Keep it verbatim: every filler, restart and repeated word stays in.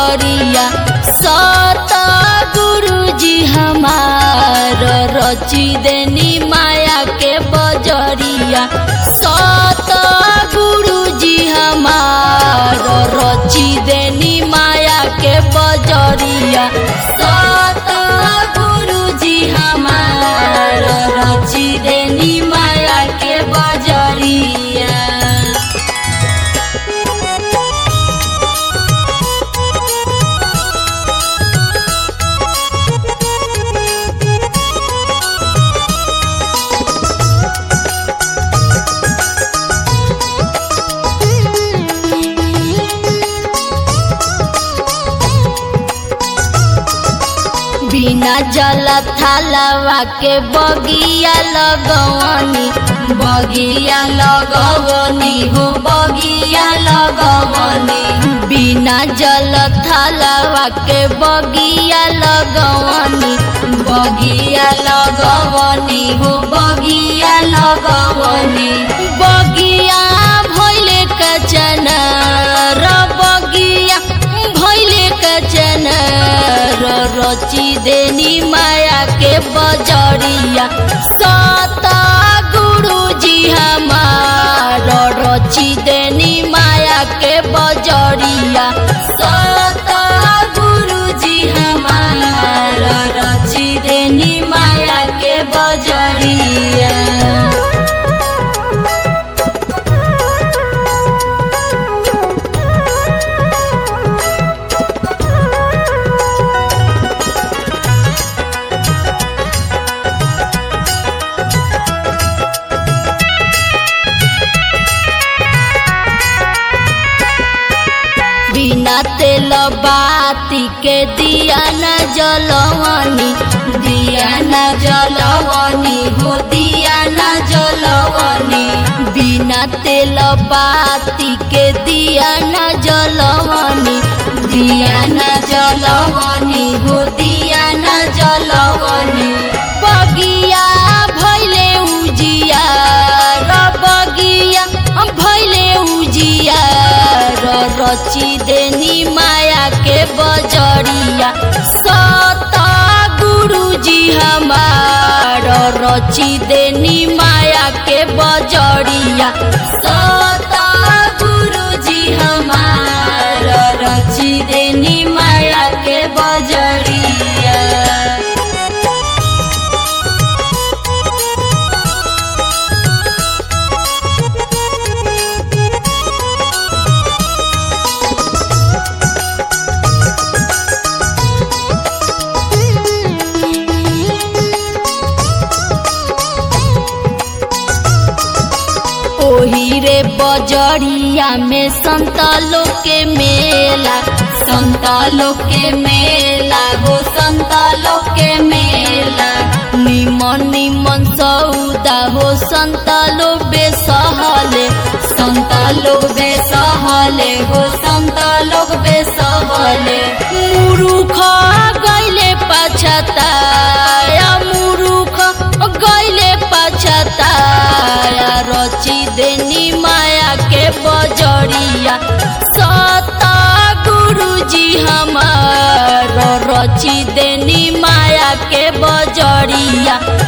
बजरिया सत गुरुजी हमार रची देनी माया के बजरिया सत गुरुजी हमार रची देनी माया के बजरिया सत गुरुजी हमार रची देनी माया के बजरिया। बिना जल थालवा के बगिया लगवनी बगिया लगवनी हो बगिया लगवनी बिना जल थालवा के बगिया लगवनी बगिया लगवनी हो बगिया लगवनी बगिया भइले कचन र बगिया भइले कचन रची देनी माया के बजरिया सत गुरुजी हमार रची देनी माया के बजरिया सत गुरुजी हमार रची देनी माया के बजरिया। बिना तेल बाती के दिया न जलवनी दिया न जलवनी हो दिया न जलवनी बिना तेल बाती के दिया न जलवनी दिया न जलवनी हो दिया न जलवनी बगिया भइले उजिया र बगिया भइले उजिया रची देनी माया के बजरिया सत गुरुजी हमार रची देनी माया के बजरिया सत गुरुजी हमार रची देनी माया के बजरिया। ओही रे बजरिया में संतालो के मेला संतालो के मेला हो संतालो के मेला निमन निमन सौदा हो संतालो बेसहले संतालो बेसहले हो संतालो बेसहले मुरुख गइले पछताया मुरुख गइले पछताया रची देनी माया के बजरिया सत गुरुजी हमार रची देनी माया के बजरिया